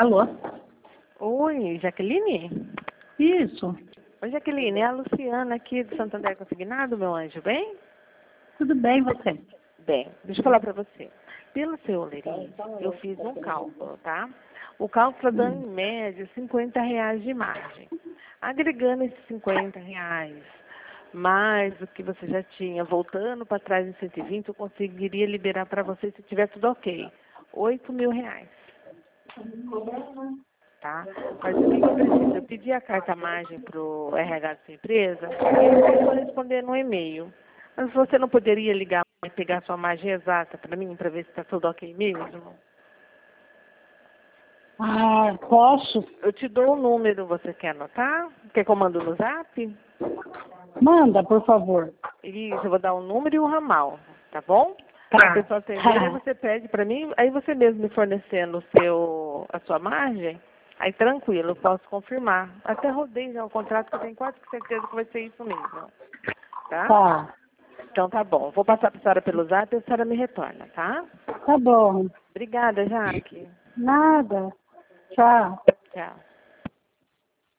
Alô? Oi, Jaqueline? Isso. Oi, Jaqueline, é a Luciana aqui do Santander Consignado, meu anjo, bem? Tudo bem, você? Bem, deixa eu falar pra você. Pelo seu Olerite, eu fiz um cálculo, tá? O cálculo está dando, em média, R$ 50 de margem. Agregando esses R$ 50, mais o que você já tinha, voltando para trás em 120, eu conseguiria liberar para você, se tiver tudo ok, R$ 8.000. Tá? Mas o que eu preciso? Eu pedi a carta margem para o RH da sua empresa e eles vão responder no e-mail. Mas você não poderia ligar e pegar a sua margem exata para mim, para ver se está tudo ok mesmo? Ah, posso? Eu te dou o número, você quer anotar? Quer que eu mando no zap? Manda, por favor. Isso, eu vou dar o número e o ramal, tá bom? Tá. A pessoa atender, aí você pede para mim, aí você mesmo me fornecendo a sua margem, aí tranquilo, eu posso confirmar. Até rodei já o contrato, que eu tenho quase certeza que vai ser isso mesmo, tá? Tá. Então tá bom, vou passar para a senhora pelo zap e a senhora me retorna, tá? Tá bom. Obrigada, Jaque. Nada. Tchau. Tchau.